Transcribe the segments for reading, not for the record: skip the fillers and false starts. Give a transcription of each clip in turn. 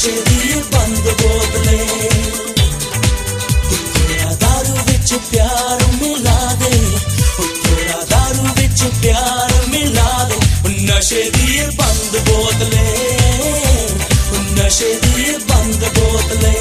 नशे दी बंद बोतले थोड़ा दारू विच प्यार मिला दे थोड़ा दारू विच प्यार मिला दे नशे दी बंद बोतले नशे दी बंद बोतले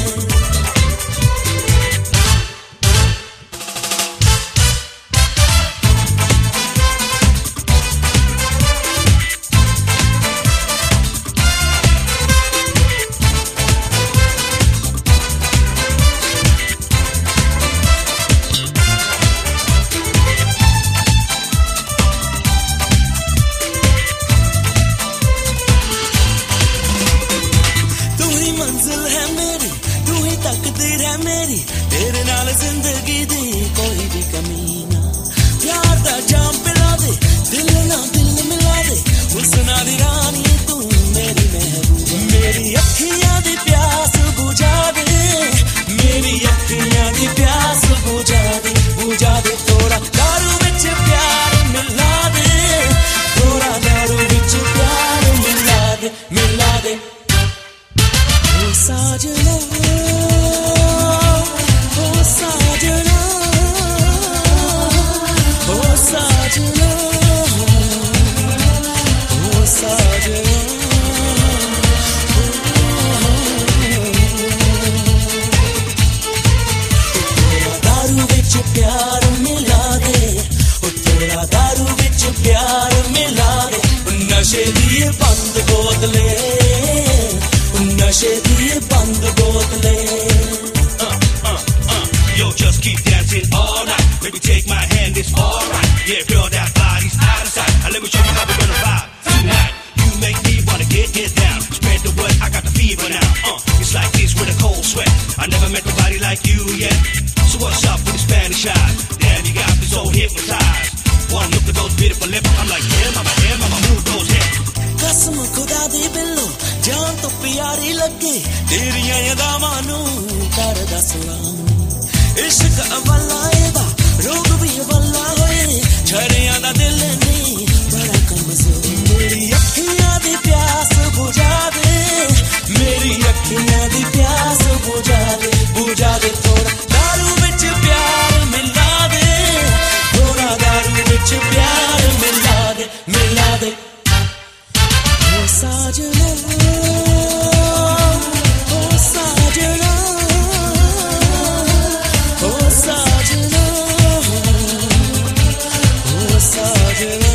मंजिल है मेरी तू ही तकदीर है मेरी तेरे नाल जिंदगी दी कोई भी कमी ना प्यार दा जाम पिला दे दिल ना दिल मिला दे हुस्ना दी रानी तू मेरी महबूबा मेरी अखियां दी प्यास बुझा दे मेरी अखियां दी प्यास बुझा दे थोड़ा दारू विच प्यार मिला दे थोड़ा दारू विच प्यार मिला दे साजना ओ साजना ओ साजना ओ साजना दारू विच प्यार मिला दे थोड़ा दारू विच प्यार मिला दे नशे दी बंद बोतले नशे दी बंद बोतले Yo, just keep dancing all night. Baby, take my hand, it's alright. Yeah, girl, that body's out of sight. Let me show you how we're gonna vibe tonight. You make me wanna get down. Spread the word, I got the fever now. It's like this with a cold sweat. I never met nobody like you yet. So what's up with the Spanish eyes? Damn, you got me so hypnotized. One look at those beautiful lips, I'm like, yeah, mama, move those hips. कसम खुदा दी बिल्लो जान तो प्यारी लगे तेरियां यादां नू करदा सलाम इश्क अवला एदा रोग भी अवला होए झरियां दा दिल नहीं बड़ा कमजोर मेरी अखियां दी प्यास बुझा दे मेरी अखियां दी प्यास बुझा दे थोड़ा दारू विच प्यार मिला दे थोड़ा दारू विच प्यार मिला दे साजना ओ साजना ओ साजना ओ साजना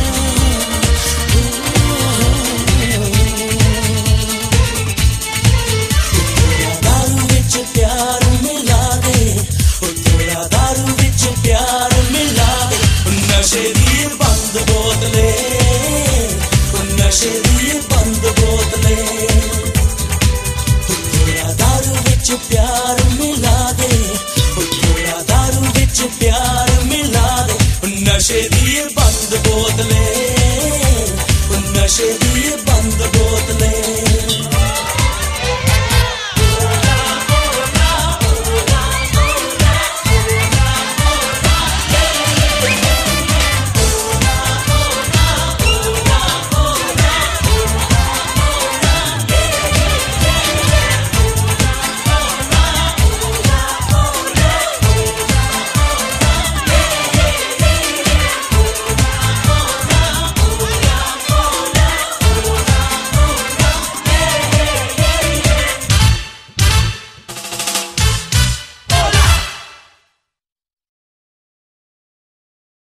दारू विच प्यार मिला दे थोड़ा दारू विच प्यार मिला दे नशे दी बंद बोतले नशे दी